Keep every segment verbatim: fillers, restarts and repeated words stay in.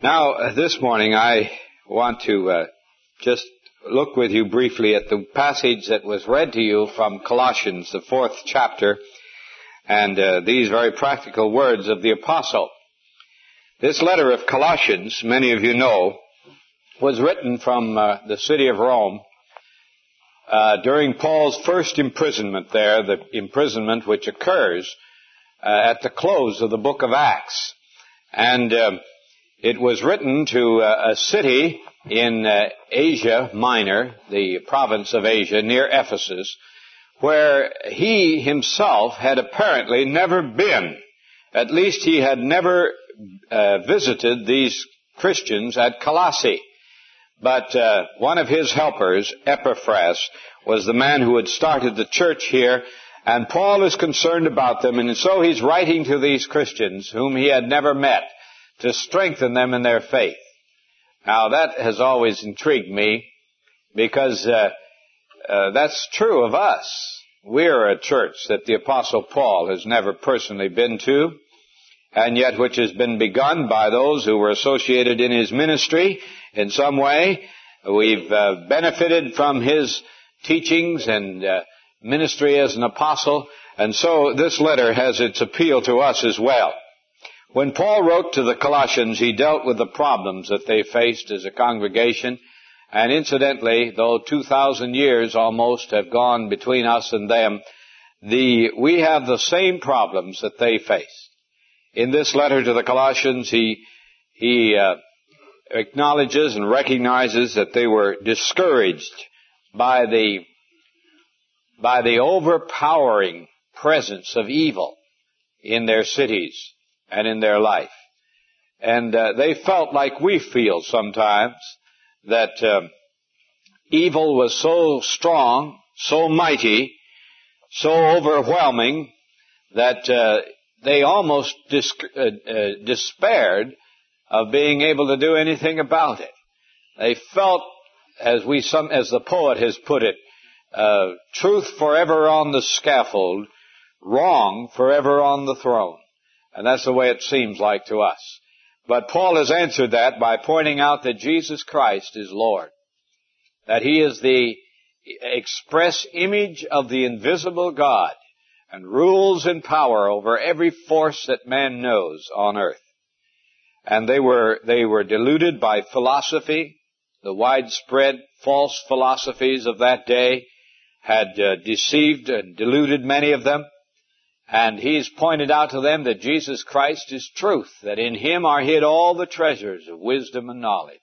Now, uh, this morning I want to uh, just look with you briefly at the passage that was read to you from Colossians, the fourth chapter, and uh, these very practical words of the apostle. This letter of Colossians, many of you know, was written from uh, the city of Rome uh, during Paul's first imprisonment there, the imprisonment which occurs uh, at the close of the book of Acts. And uh, it was written to uh, a city in uh, Asia Minor, the province of Asia, near Ephesus, where he himself had apparently never been. At least he had never uh, visited these Christians at Colossae. But uh, one of his helpers, Epaphras, was the man who had started the church here, and Paul is concerned about them, and so he's writing to these Christians whom he had never met to strengthen them in their faith. Now, that has always intrigued me because uh, uh, that's true of us. We're a church that the Apostle Paul has never personally been to, and yet which has been begun by those who were associated in his ministry in some way. We've uh, benefited from his teachings and uh, ministry as an apostle, and so this letter has its appeal to us as well. When Paul wrote to the Colossians, he dealt with the problems that they faced as a congregation, and incidentally, though two thousand years almost have gone between us and them, the we have the same problems that they faced. In this letter to the Colossians, he he uh, acknowledges and recognizes that they were discouraged by the by the overpowering presence of evil in their cities and in their life. And uh, they felt like we feel sometimes, that uh, evil was so strong, so mighty, so overwhelming, that uh, they almost dis- uh, uh, despaired of being able to do anything about it. They felt, as we some, as the poet has put it, uh, truth forever on the scaffold, wrong forever on the throne. And that's the way it seems like to us. But Paul has answered that by pointing out that Jesus Christ is Lord, that He is the express image of the invisible God and rules in power over every force that man knows on earth. And they were, they were deluded by philosophy. The widespread false philosophies of that day had uh, deceived and deluded many of them. And he's pointed out to them that Jesus Christ is truth, that in Him are hid all the treasures of wisdom and knowledge.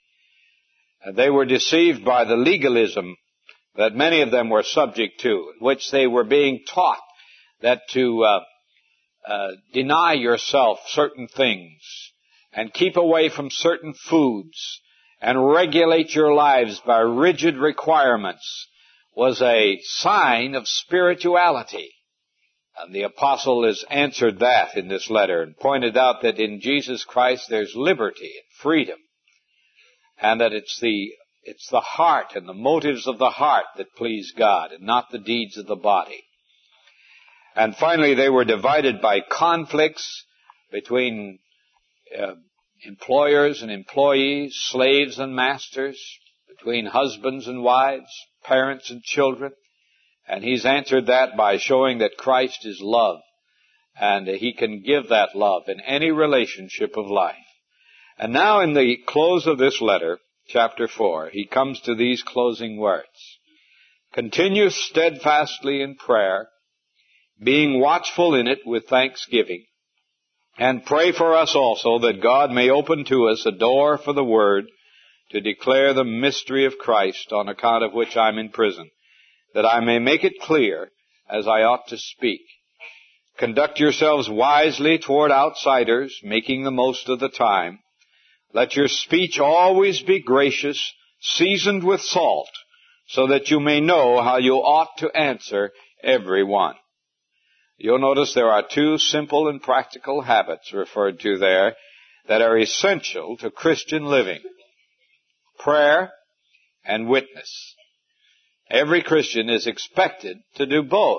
And they were deceived by the legalism that many of them were subject to, in which they were being taught that to uh, uh, deny yourself certain things and keep away from certain foods and regulate your lives by rigid requirements was a sign of spirituality. And the apostle has answered that in this letter and pointed out that in Jesus Christ there's liberty and freedom, and that it's the it's the heart and the motives of the heart that please God and not the deeds of the body. And finally, they were divided by conflicts between uh, employers and employees, slaves and masters, between husbands and wives, parents and children. And he's answered that by showing that Christ is love, and He can give that love in any relationship of life. And now in the close of this letter, chapter four, he comes to these closing words. Continue steadfastly in prayer, being watchful in it with thanksgiving, and pray for us also that God may open to us a door for the word to declare the mystery of Christ, on account of which I'm in prison, that I may make it clear as I ought to speak. Conduct yourselves wisely toward outsiders, making the most of the time. Let your speech always be gracious, seasoned with salt, so that you may know how you ought to answer every one. You'll notice there are two simple and practical habits referred to there that are essential to Christian living: prayer and witness. Every Christian is expected to do both.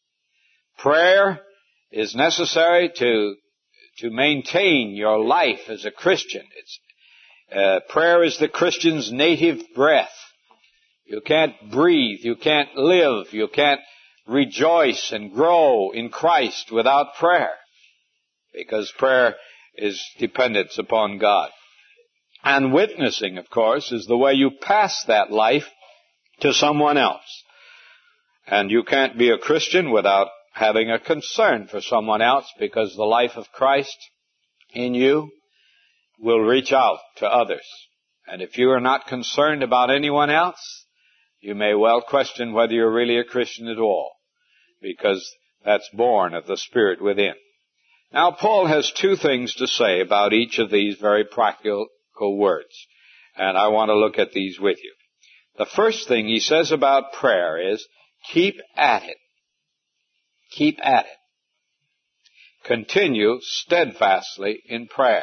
Prayer is necessary to, to maintain your life as a Christian. It's, Uh, prayer is the Christian's native breath. You can't breathe, you can't live, you can't rejoice and grow in Christ without prayer, because prayer is dependence upon God. And witnessing, of course, is the way you pass that life to someone else. And you can't be a Christian without having a concern for someone else, because the life of Christ in you will reach out to others. And if you are not concerned about anyone else, you may well question whether you're really a Christian at all, because that's born of the Spirit within. Now, Paul has two things to say about each of these very practical words, and I want to look at these with you. The first thing he says about prayer is, keep at it. Keep at it. Continue steadfastly in prayer.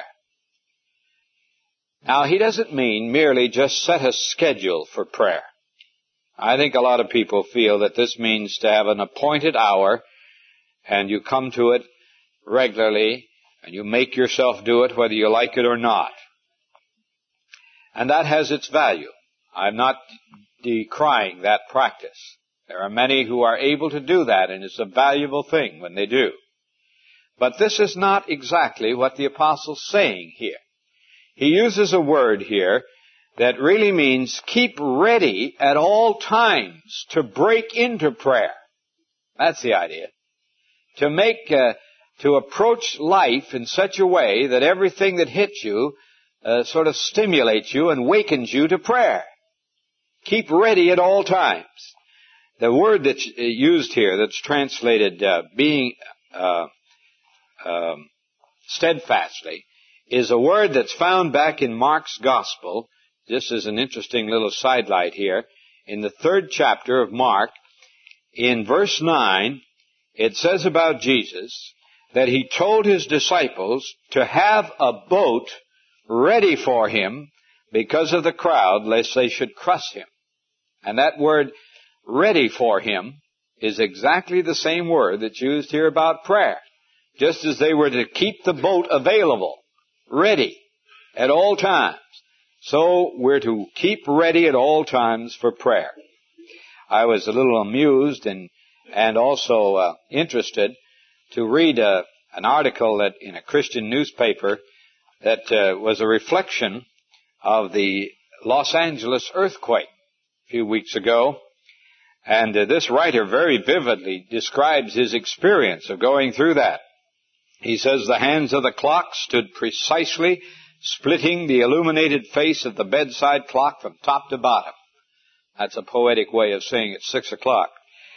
Now, he doesn't mean merely just set a schedule for prayer. I think a lot of people feel that this means to have an appointed hour, and you come to it regularly, and you make yourself do it whether you like it or not. And that has its value. I'm not decrying that practice. There are many who are able to do that, and it's a valuable thing when they do. But this is not exactly what the apostle's saying here. He uses a word here that really means keep ready at all times to break into prayer. That's the idea. To make, uh, to approach life in such a way that everything that hits you uh, sort of stimulates you and wakens you to prayer. Keep ready at all times. The word that's used here, that's translated uh, being uh, um, steadfastly, is a word that's found back in Mark's Gospel. This is an interesting little sidelight here. In the third chapter of Mark, in verse nine, it says about Jesus that he told his disciples to have a boat ready for him because of the crowd, lest they should crush him. And that word, ready for him, is exactly the same word that's used here about prayer. Just as they were to keep the boat available, ready at all times, so we're to keep ready at all times for prayer. I was a little amused and and also uh, interested to read uh, an article that in a Christian newspaper that uh, was a reflection of the Los Angeles earthquake a few weeks ago. And uh, this writer very vividly describes his experience of going through that. He says the hands of the clock stood precisely, splitting the illuminated face of the bedside clock from top to bottom. That's a poetic way of saying it's six o'clock.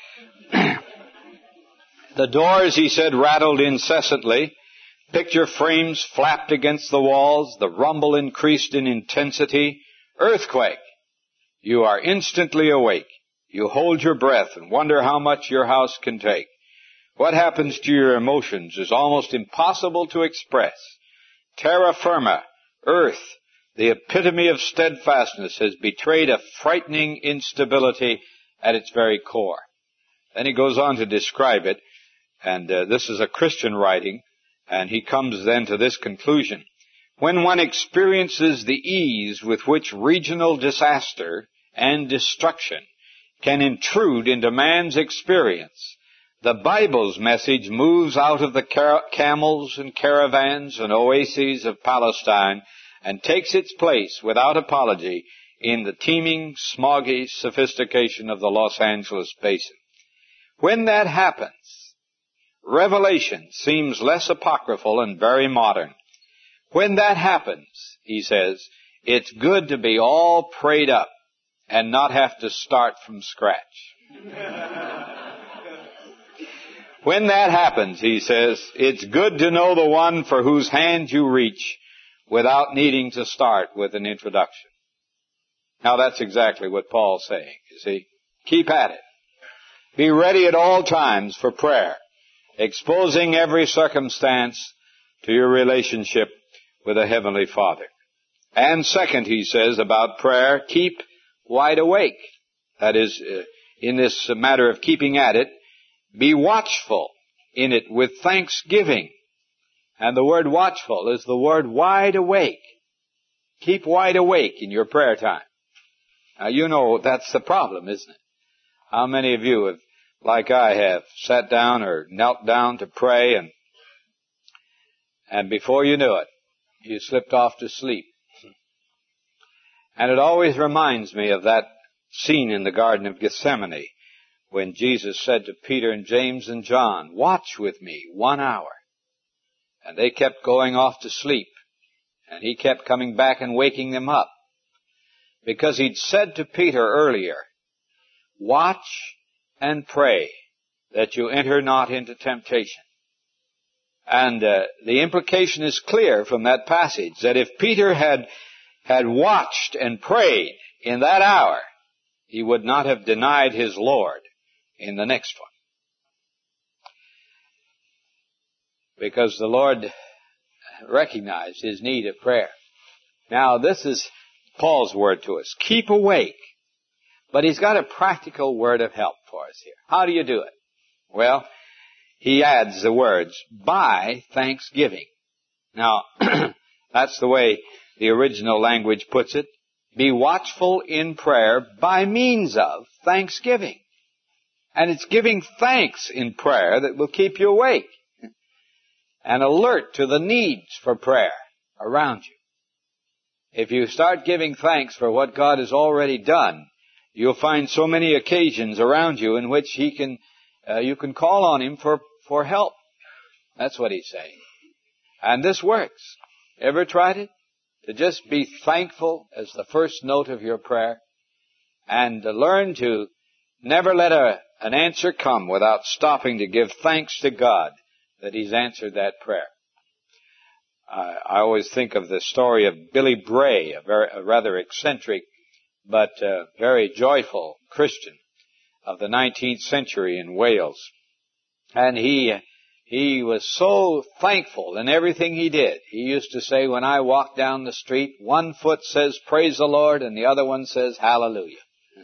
The doors, he said, rattled incessantly. Picture frames flapped against the walls. The rumble increased in intensity. Earthquake. You are instantly awake. You hold your breath and wonder how much your house can take. What happens to your emotions is almost impossible to express. Terra firma, earth, the epitome of steadfastness, has betrayed a frightening instability at its very core. Then he goes on to describe it, and uh, this is a Christian writing, and he comes then to this conclusion. When one experiences the ease with which regional disaster and destruction can intrude into man's experience, the Bible's message moves out of the car- camels and caravans and oases of Palestine and takes its place without apology in the teeming, smoggy sophistication of the Los Angeles basin. When that happens, Revelation seems less apocryphal and very modern. When that happens, he says, it's good to be all prayed up and not have to start from scratch. When that happens, he says, it's good to know the one for whose hand you reach without needing to start with an introduction. Now that's exactly what Paul's saying, you see. Keep at it. Be ready at all times for prayer, exposing every circumstance to your relationship with a Heavenly Father. And second, he says about prayer, keep wide awake. That is, uh, in this matter of keeping at it, be watchful in it with thanksgiving. And the word watchful is the word wide awake. Keep wide awake in your prayer time. Now, you know that's the problem, isn't it? How many of you have, like I have, sat down or knelt down to pray, and and before you knew it, you slipped off to sleep? And it always reminds me of that scene in the Garden of Gethsemane when Jesus said to Peter and James and John, "Watch with me one hour." And they kept going off to sleep. And he kept coming back and waking them up. Because he'd said to Peter earlier, "Watch and pray that you enter not into temptation." And uh, the implication is clear from that passage, that if Peter had had watched and prayed in that hour, he would not have denied his Lord in the next one. Because the Lord recognized his need of prayer. Now, this is Paul's word to us. Keep awake. But he's got a practical word of help for us here. How do you do it? Well, he adds the words, by thanksgiving. Now, that's the way the original language puts it. Be watchful in prayer by means of thanksgiving. And it's giving thanks in prayer that will keep you awake and alert to the needs for prayer around you. If you start giving thanks for what God has already done, you'll find so many occasions around you in which He can, uh, you can call on Him for, for help. That's what He's saying. And this works. Ever tried it? To just be thankful as the first note of your prayer, and to learn to never let a, an answer come without stopping to give thanks to God that He's answered that prayer. Uh, I always think of the story of Billy Bray, a, very, a rather eccentric but uh, very joyful Christian of the nineteenth century in Wales. And he he was so thankful in everything he did. He used to say, when I walk down the street, one foot says, "Praise the Lord," and the other one says, "Hallelujah."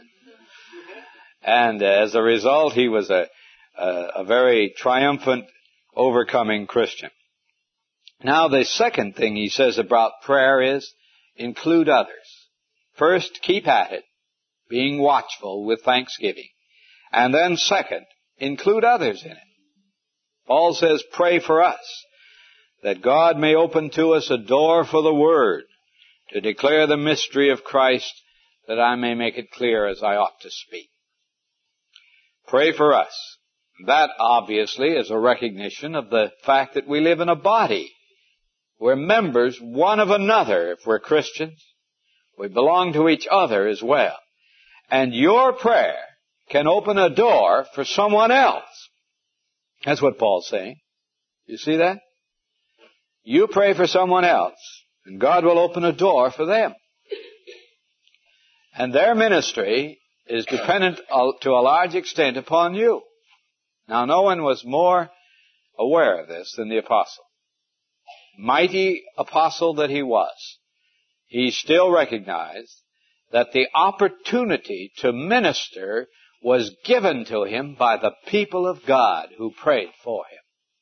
And uh, as a result, he was a, a, a very triumphant, overcoming Christian. Now, the second thing he says about prayer is, include others. First, keep at it, being watchful with thanksgiving. And then second, include others in it. Paul says, pray for us, that God may open to us a door for the Word, to declare the mystery of Christ, that I may make it clear as I ought to speak. Pray for us. That, obviously, is a recognition of the fact that we live in a body. We're members one of another if we're Christians. We belong to each other as well. And your prayer can open a door for someone else. That's what Paul's saying. You see that? You pray for someone else, and God will open a door for them. And their ministry is dependent to a large extent upon you. Now, no one was more aware of this than the apostle. Mighty apostle that he was, he still recognized that the opportunity to minister was given to him by the people of God who prayed for him.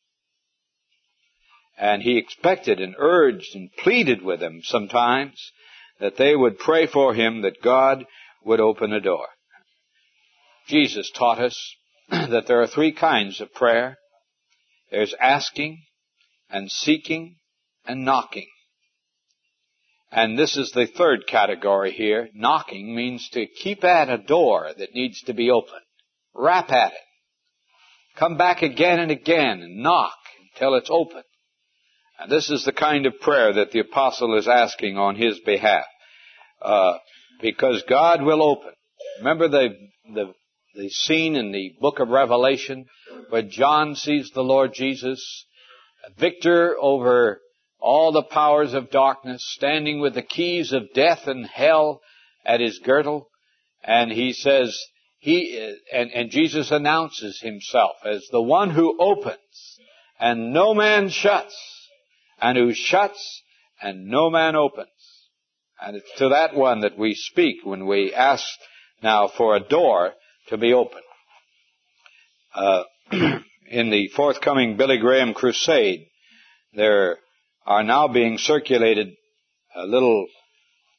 And he expected and urged and pleaded with them sometimes that they would pray for him, that God would open a door. Jesus taught us that there are three kinds of prayer. There's asking and seeking and knocking. And this is the third category here. Knocking means to keep at a door that needs to be opened. Rap at it. Come back again and again and knock until it's open. And this is the kind of prayer that the apostle is asking on his behalf. Uh, because God will open. Remember the, the, the scene in the book of Revelation where John sees the Lord Jesus, victor over all the powers of darkness, standing with the keys of death and hell at his girdle. And he says, he, and, and Jesus announces himself as the one who opens and no man shuts, and who shuts and no man opens. And it's to that one that we speak when we ask now for a door to be opened. Uh, in the forthcoming Billy Graham crusade, there are now being circulated uh, little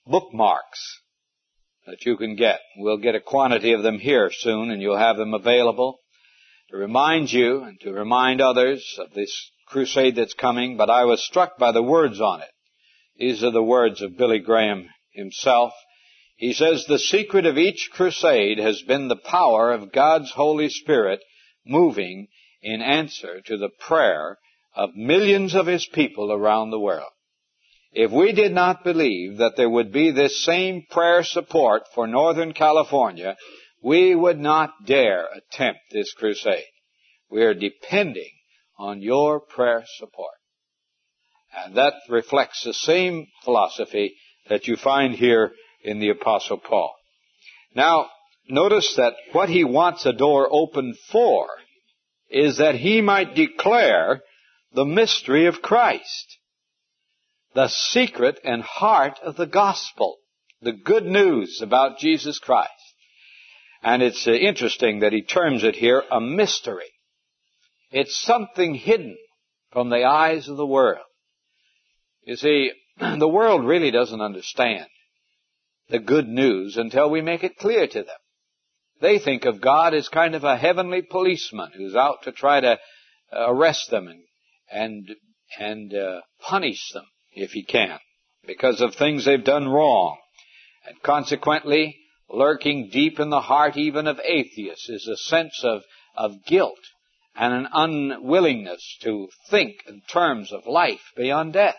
bookmarks that you can get. We'll get a quantity of them here soon, and you'll have them available to remind you and to remind others of this crusade that's coming. But I was struck by the words on it. These are the words of Billy Graham himself. He says, "The secret of each crusade has been the power of God's Holy Spirit moving in answer to the prayer of millions of His people around the world. If we did not believe that there would be this same prayer support for Northern California, we would not dare attempt this crusade. We are depending on your prayer support." And that reflects the same philosophy that you find here in the Apostle Paul. Now, notice that what he wants a door open for is that he might declare the mystery of Christ, the secret and heart of the gospel, the good news about Jesus Christ. And it's uh, interesting that he terms it here a mystery. It's something hidden from the eyes of the world. You see, the world really doesn't understand the good news until we make it clear to them. They think of God as kind of a heavenly policeman who's out to try to arrest them and and and uh, punish them if he can because of things they've done wrong. And consequently, lurking deep in the heart even of atheists is a sense of, of guilt and an unwillingness to think in terms of life beyond death.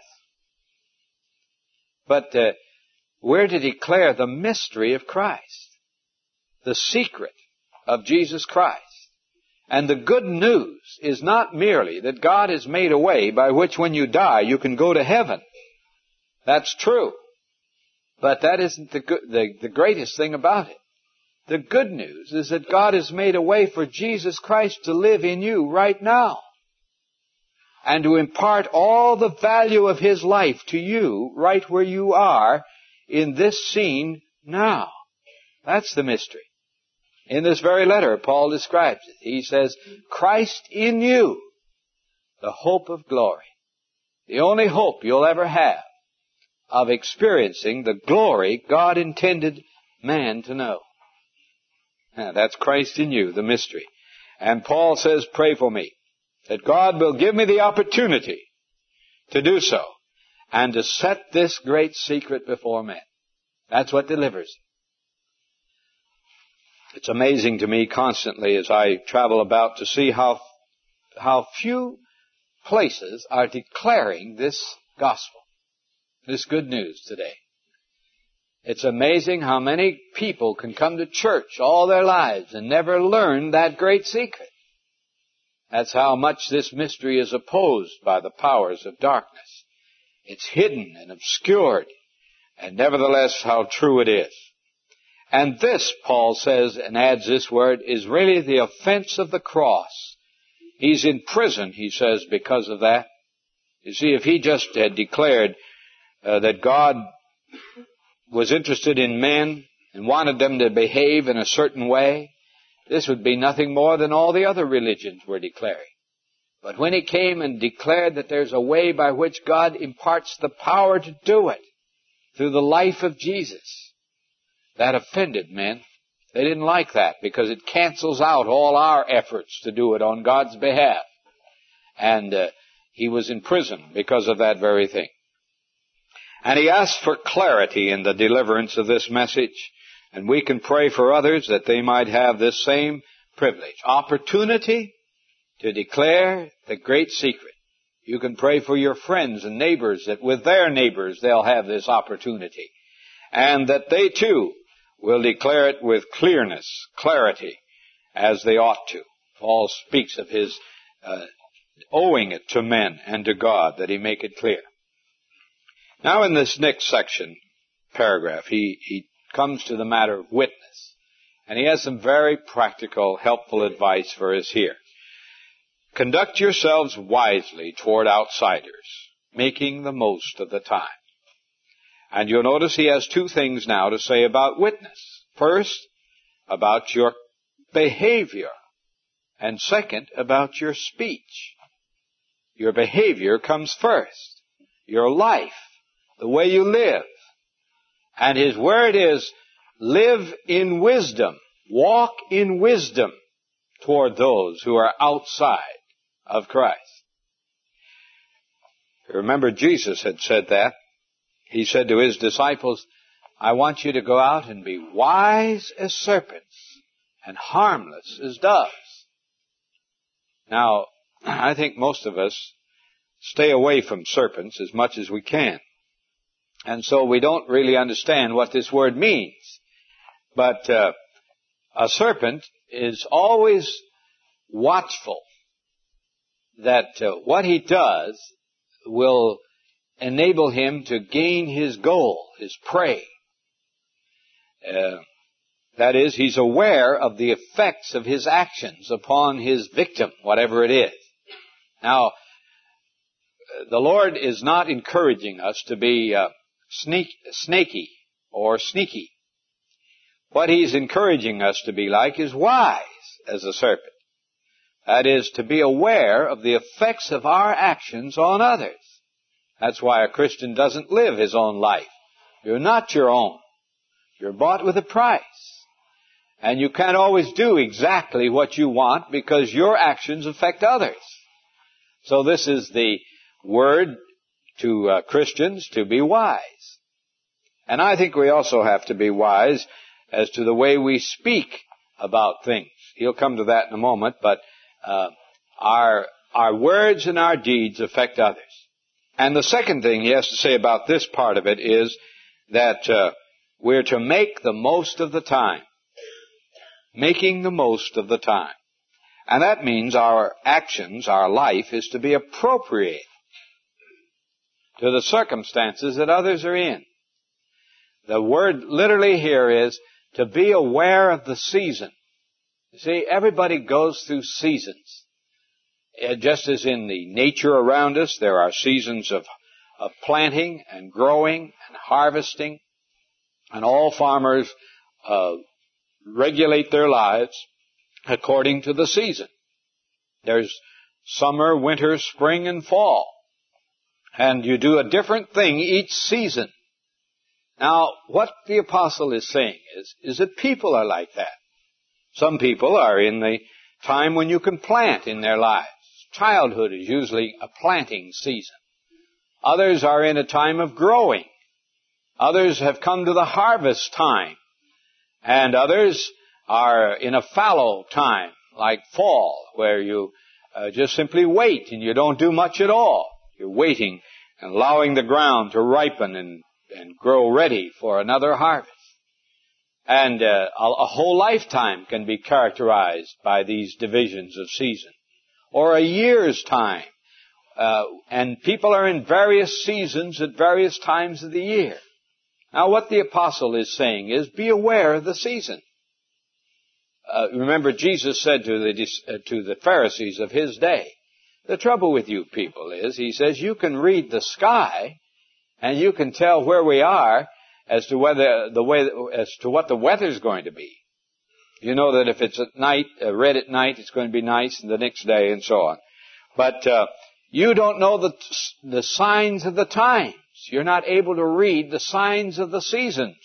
But uh, we're to declare the mystery of Christ, the secret of Jesus Christ. And the good news is not merely that God has made a way by which when you die you can go to heaven. That's true. But that isn't the, good, the, the greatest thing about it. The good news is that God has made a way for Jesus Christ to live in you right now, and to impart all the value of His life to you right where you are in this scene now. That's the mystery. In this very letter, Paul describes it. He says, Christ in you, the hope of glory. The only hope you'll ever have of experiencing the glory God intended man to know. Now, that's Christ in you, the mystery. And Paul says, pray for me, that God will give me the opportunity to do so and to set this great secret before men. That's what delivers it. It's amazing to me constantly as I travel about to see how how few places are declaring this gospel, this good news today. It's amazing how many people can come to church all their lives and never learn that great secret. That's how much this mystery is opposed by the powers of darkness. It's hidden and obscured, and nevertheless how true it is. And this, Paul says, and adds this word, is really the offense of the cross. He's in prison, he says, because of that. You see, if he just had declared uh, that God was interested in men and wanted them to behave in a certain way, this would be nothing more than all the other religions were declaring. But when he came and declared that there's a way by which God imparts the power to do it through the life of Jesus, that offended men. They didn't like that because it cancels out all our efforts to do it on God's behalf. And uh, he was in prison because of that very thing. And he asked for clarity in the deliverance of this message. And we can pray for others that they might have this same privilege. Opportunity to declare the great secret. You can pray for your friends and neighbors that with their neighbors they'll have this opportunity. And that they too will declare it with clearness, clarity, as they ought to. Paul speaks of his uh, owing it to men and to God, that he make it clear. Now in this next section, paragraph, he, he comes to the matter of witness. And he has some very practical, helpful advice for us here. Conduct yourselves wisely toward outsiders, making the most of the time. And you'll notice he has two things now to say about witness. First, about your behavior. And second, about your speech. Your behavior comes first. Your life, the way you live. And His word is, live in wisdom, walk in wisdom toward those who are outside of Christ. Remember, Jesus had said that. He said to His disciples, I want you to go out and be wise as serpents and harmless as doves. Now, I think most of us stay away from serpents as much as we can. And so we don't really understand what this word means. But uh, a serpent is always watchful that uh, what he does will enable him to gain his goal, his prey. Uh, that is, he's aware of the effects of his actions upon his victim, whatever it is. Now, the Lord is not encouraging us to be uh, sneak, snaky or sneaky. What He's encouraging us to be like is wise as a serpent. That is, to be aware of the effects of our actions on others. That's why a Christian doesn't live his own life. You're not your own. You're bought with a price. And you can't always do exactly what you want because your actions affect others. So this is the word to uh, Christians to be wise. And I think we also have to be wise as to the way we speak about things. He'll come to that in a moment, but uh, our our words and our deeds affect others. And the second thing he has to say about this part of it is that uh, we're to make the most of the time. Making the most of the time. And that means our actions, our life, is to be appropriate to the circumstances that others are in. The word literally here is to be aware of the season. You see, everybody goes through seasons. Just as in the nature around us, there are seasons of, of planting and growing and harvesting. And all farmers uh, regulate their lives according to the season. There's summer, winter, spring, and fall. And you do a different thing each season. Now, what the apostle is saying is, is that people are like that. Some people are in the time when you can plant in their lives. Childhood is usually a planting season. Others are in a time of growing. Others have come to the harvest time. And others are in a fallow time, like fall, where you uh, just simply wait and you don't do much at all. You're waiting and allowing the ground to ripen and, and grow ready for another harvest. And uh, a, a whole lifetime can be characterized by these divisions of season. Or a year's time. Uh, and people are in various seasons at various times of the year. Now, what the apostle is saying is, be aware of the season. Uh, remember, Jesus said to the, uh, to the Pharisees of his day, the trouble with you people is, he says, you can read the sky, and you can tell where we are as to whether the way, as to what the weather's going to be. You know that if it's at night, uh, red at night, it's going to be nice, and the next day, and so on. But uh, you don't know the the signs of the times. You're not able to read the signs of the seasons.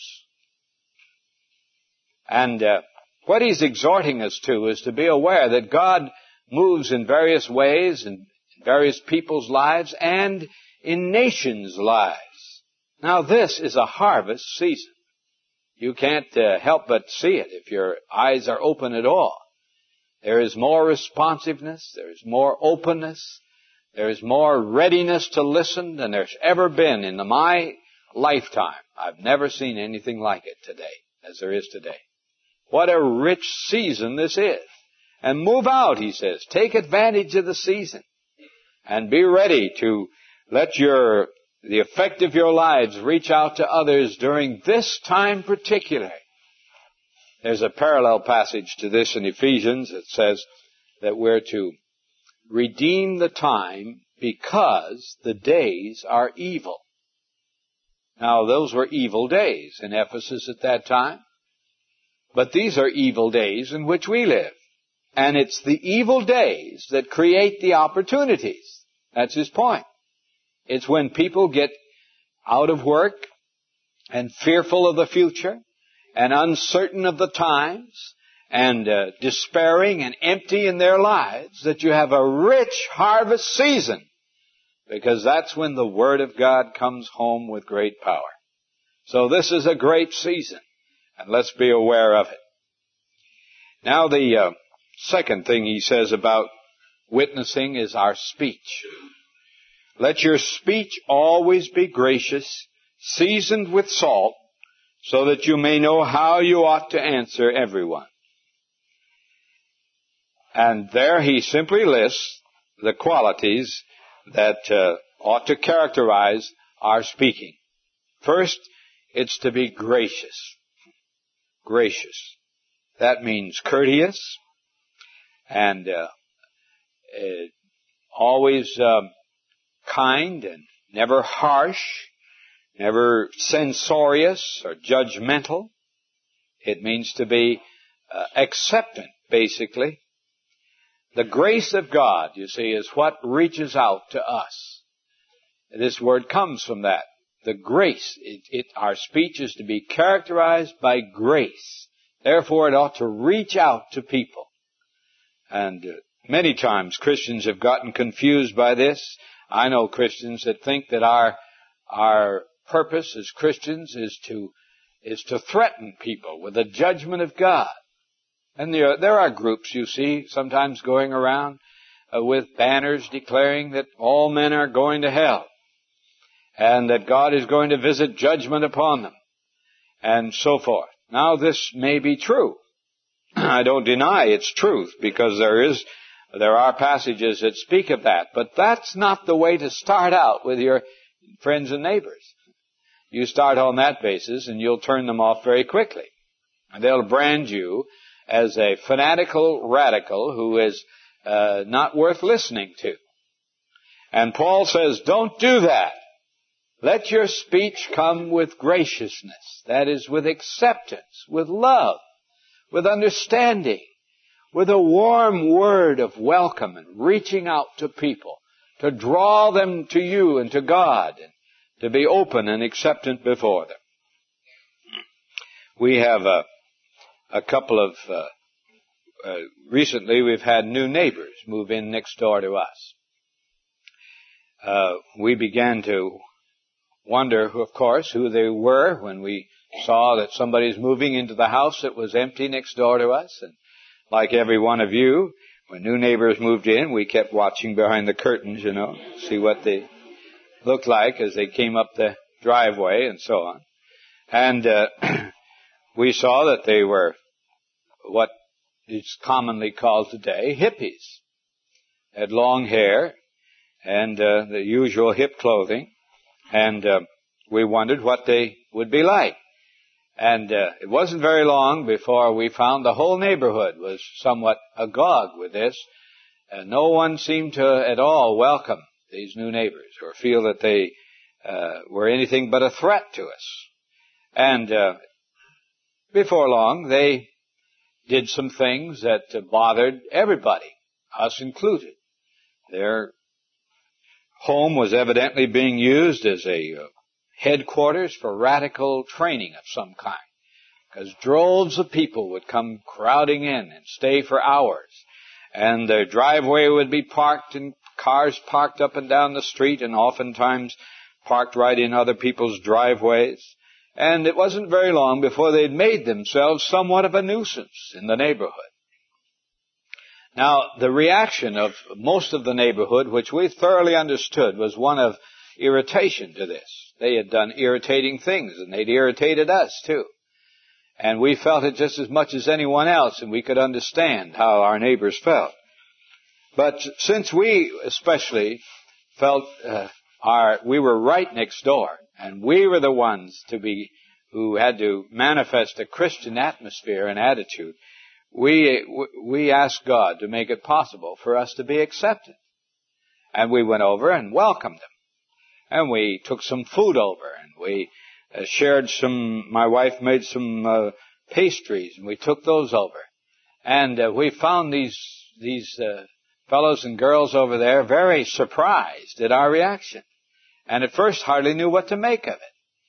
And uh, what he's exhorting us to is to be aware that God moves in various ways in various people's lives and in nations' lives. Now, this is a harvest season. You can't uh, help but see it if your eyes are open at all. There is more responsiveness. There is more openness. There is more readiness to listen than there's ever been in my lifetime. I've never seen anything like it today, as there is today. What a rich season this is. And move out, he says. Take advantage of the season. And be ready to let your the effect of your lives reach out to others during this time particularly. There's a parallel passage to this in Ephesians that says that we're to redeem the time because the days are evil. Now, those were evil days in Ephesus at that time. But these are evil days in which we live. And it's the evil days that create the opportunities. That's his point. It's when people get out of work and fearful of the future and uncertain of the times and uh, despairing and empty in their lives, that you have a rich harvest season, because that's when the Word of God comes home with great power. So this is a great season, and let's be aware of it. Now the uh, second thing he says about witnessing is our speech. Let your speech always be gracious, seasoned with salt, so that you may know how you ought to answer everyone. And there he simply lists the qualities that uh, ought to characterize our speaking. First, it's to be gracious. Gracious. That means courteous and uh, uh, always um, kind and never harsh, never censorious or judgmental. It means to be uh, acceptant, basically. The grace of God, you see, is what reaches out to us. This word comes from that. The grace. It, it, our speech is to be characterized by grace. Therefore, it ought to reach out to people. And uh, many times Christians have gotten confused by this. I know Christians that think that our our purpose as Christians is to is to threaten people with the judgment of God. And there, there are groups, you see, sometimes going around uh, with banners declaring that all men are going to hell and that God is going to visit judgment upon them and so forth. Now, this may be true. I don't deny its truth, because there is, there are passages that speak of that. But that's not the way to start out with your friends and neighbors. You start on that basis and you'll turn them off very quickly. And they'll brand you as a fanatical radical who is uh, not worth listening to. And Paul says, don't do that. Let your speech come with graciousness. That is, with acceptance, with love, with understanding, with a warm word of welcome and reaching out to people, to draw them to you and to God, and to be open and acceptant before them. We have a, a couple of, uh, uh, recently we've had new neighbors move in next door to us. Uh, we began to wonder, of course, who they were when we saw that somebody's moving into the house that was empty next door to us. And like every one of you, when new neighbors moved in, we kept watching behind the curtains, you know, see what they looked like as they came up the driveway and so on. And uh, we saw that they were what is commonly called today hippies. Had long hair and uh, the usual hip clothing. And uh, we wondered what they would be like. And uh, it wasn't very long before we found the whole neighborhood was somewhat agog with this. Uh, no one seemed to at all welcome these new neighbors or feel that they uh, were anything but a threat to us. And uh, before long, they did some things that uh, bothered everybody, us included. Their home was evidently being used as a uh, headquarters for radical training of some kind, because droves of people would come crowding in and stay for hours, and their driveway would be parked and cars parked up and down the street, and oftentimes parked right in other people's driveways. And it wasn't very long before they'd made themselves somewhat of a nuisance in the neighborhood. Now, the reaction of most of the neighborhood, which we thoroughly understood, was one of irritation to this. They had done irritating things, and they'd irritated us, too. And we felt it just as much as anyone else, and we could understand how our neighbors felt. But since we especially felt uh, our, we were right next door, and we were the ones to be, who had to manifest a Christian atmosphere and attitude, we, we asked God to make it possible for us to be accepted. And we went over and welcomed them. And we took some food over, and we uh, shared some, my wife made some uh, pastries, and we took those over. And uh, we found these, these uh, fellows and girls over there very surprised at our reaction. And at first hardly knew what to make of it.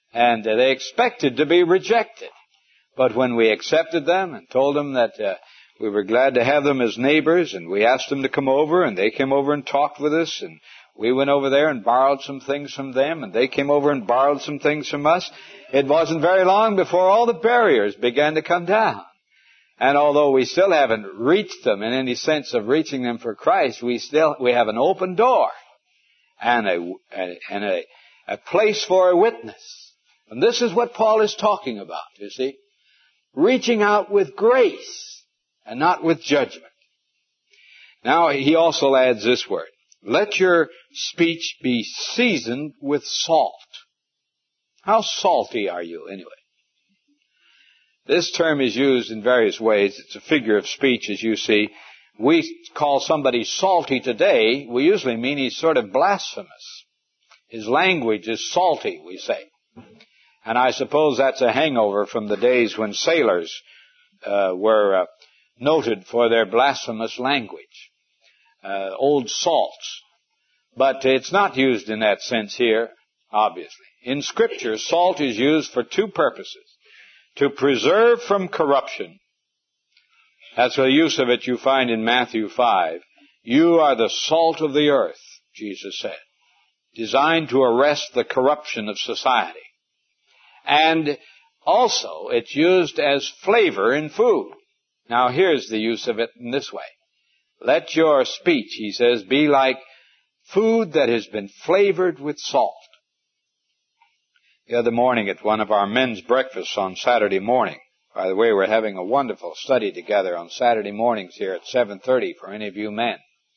And uh, they expected to be rejected. But when we accepted them and told them that uh, we were glad to have them as neighbors, and we asked them to come over, and they came over and talked with us, and we went over there and borrowed some things from them, and they came over and borrowed some things from us, it wasn't very long before all the barriers began to come down. And although we still haven't reached them in any sense of reaching them for Christ, we still we have an open door and a and a, a place for a witness. And this is what Paul is talking about, you see. Reaching out with grace and not with judgment. Now, he also adds this word. Let your speech be seasoned with salt. How salty are you, anyway? This term is used in various ways. It's a figure of speech, as you see. We call somebody salty today. We usually mean he's sort of blasphemous. His language is salty, we say. And I suppose that's a hangover from the days when sailors uh, were uh, noted for their blasphemous language. Uh, old salts. But it's not used in that sense here, obviously. In Scripture, salt is used for two purposes. To preserve from corruption. That's the use of it you find in Matthew five. You are the salt of the earth, Jesus said. Designed to arrest the corruption of society. And also, it's used as flavor in food. Now, here's the use of it in this way. Let your speech, he says, be like food that has been flavored with salt. The other morning at one of our men's breakfasts on Saturday morning, by the way, we're having a wonderful study together on Saturday mornings here at seven thirty for any of you men.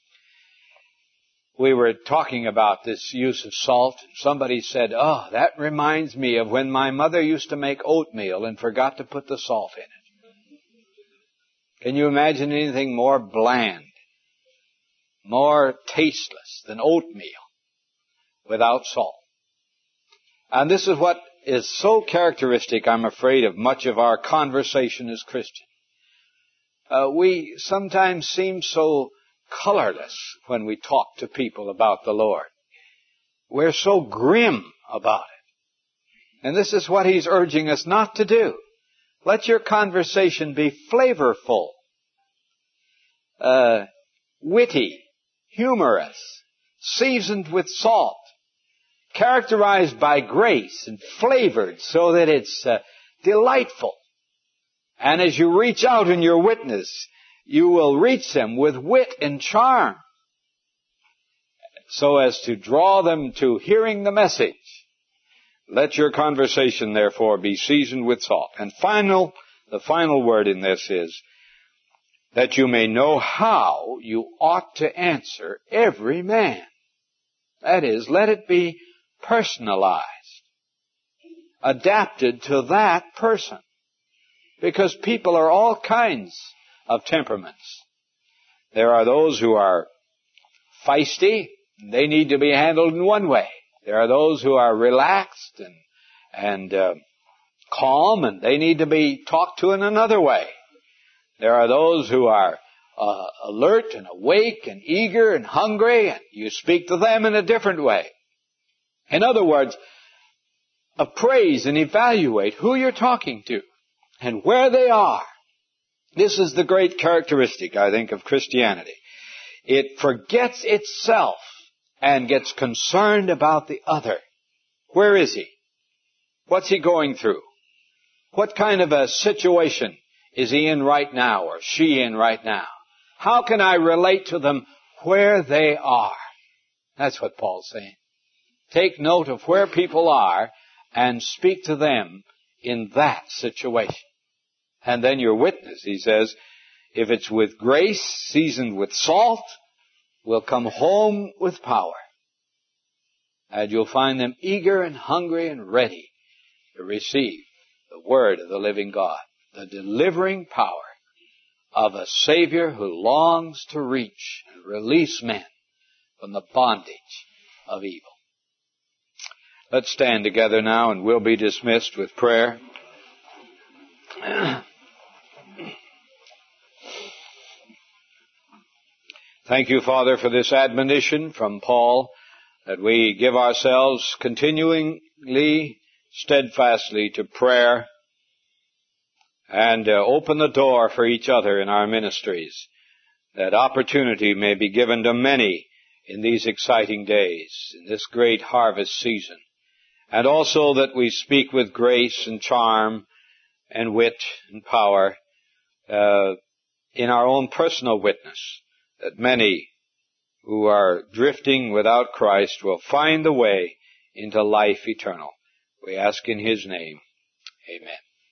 We were talking about this use of salt, and somebody said, oh, that reminds me of when my mother used to make oatmeal and forgot to put the salt in it. Can you imagine anything more bland, more tasteless than oatmeal without salt? And this is what is so characteristic, I'm afraid, of much of our conversation as Christians. Uh, we sometimes seem so colorless when we talk to people about the Lord. We're so grim about it. And this is what he's urging us not to do. Let your conversation be flavorful, uh, witty, humorous, seasoned with salt, characterized by grace and flavored so that it's uh, delightful. And as you reach out in your witness, you will reach them with wit and charm so as to draw them to hearing the message. Let your conversation, therefore, be seasoned with salt. And final, the final word in this is that you may know how you ought to answer every man. That is, let it be personalized, adapted to that person. Because people are all kinds of temperaments. There are those who are feisty. They need to be handled in one way. There are those who are relaxed and, and uh, calm, and they need to be talked to in another way. There are those who are uh, alert and awake and eager and hungry, and you speak to them in a different way. In other words, appraise and evaluate who you're talking to and where they are. This is the great characteristic, I think, of Christianity. It forgets itself and gets concerned about the other. Where is he? What's he going through? What kind of a situation is he in right now or she in right now? How can I relate to them where they are? That's what Paul's saying. Take note of where people are and speak to them in that situation. And then your witness, he says, if it's with grace seasoned with salt, will come home with power. And you'll find them eager and hungry and ready to receive the word of the living God, the delivering power of a Savior who longs to reach and release men from the bondage of evil. Let's stand together now, and we'll be dismissed with prayer. Thank you, Father, for this admonition from Paul, that we give ourselves continually steadfastly to prayer and uh, open the door for each other in our ministries, that opportunity may be given to many in these exciting days, in this great harvest season. And also that we speak with grace and charm and wit and power uh, in our own personal witness, that many who are drifting without Christ will find the way into life eternal. We ask in His name. Amen.